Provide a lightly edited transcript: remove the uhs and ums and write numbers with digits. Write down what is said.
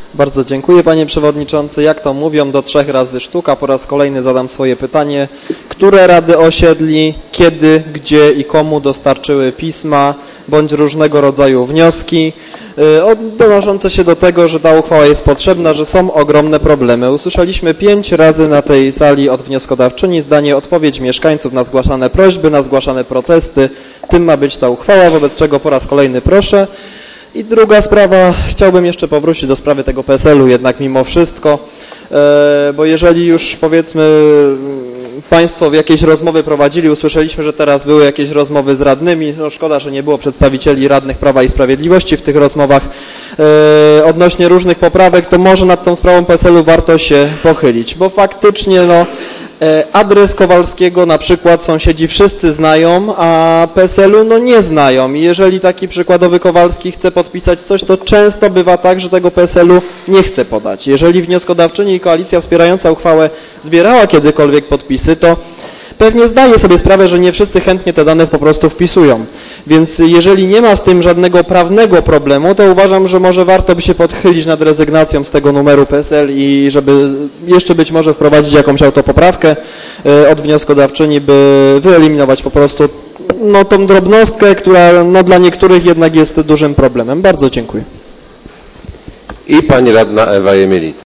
Bardzo dziękuję, panie przewodniczący. Jak to mówią, do 3 razy sztuka. Po raz kolejny zadam swoje pytanie. Które rady osiedli, kiedy, gdzie i komu dostarczyły pisma bądź różnego rodzaju wnioski odnoszące się do tego, że ta uchwała jest potrzebna, że są ogromne problemy. Usłyszeliśmy 5 razy na tej sali od wnioskodawczyni zdanie odpowiedź mieszkańców na zgłaszane prośby, na zgłaszane protesty. Tym ma być ta uchwała, wobec czego po raz kolejny proszę. I druga sprawa, chciałbym jeszcze powrócić do sprawy tego PSL-u jednak mimo wszystko, bo jeżeli już powiedzmy państwo jakieś rozmowy prowadzili, usłyszeliśmy, że teraz były jakieś rozmowy z radnymi, no szkoda, że nie było przedstawicieli radnych Prawa i Sprawiedliwości w tych rozmowach odnośnie różnych poprawek, to może nad tą sprawą PSL-u warto się pochylić, bo faktycznie no adres Kowalskiego na przykład sąsiedzi wszyscy znają, a PSL-u no nie znają i jeżeli taki przykładowy Kowalski chce podpisać coś, to często bywa tak, że tego PSL-u nie chce podać. Jeżeli wnioskodawczyni i koalicja wspierająca uchwałę zbierała kiedykolwiek podpisy, to pewnie zdaje sobie sprawę, że nie wszyscy chętnie te dane po prostu wpisują. Więc jeżeli nie ma z tym żadnego prawnego problemu, to uważam, że może warto by się podchylić nad rezygnacją z tego numeru PSL i żeby jeszcze być może wprowadzić jakąś autopoprawkę od wnioskodawczyni, by wyeliminować po prostu no, tą drobnostkę, która no, dla niektórych jednak jest dużym problemem. Bardzo dziękuję. I pani radna Ewa Jemielit.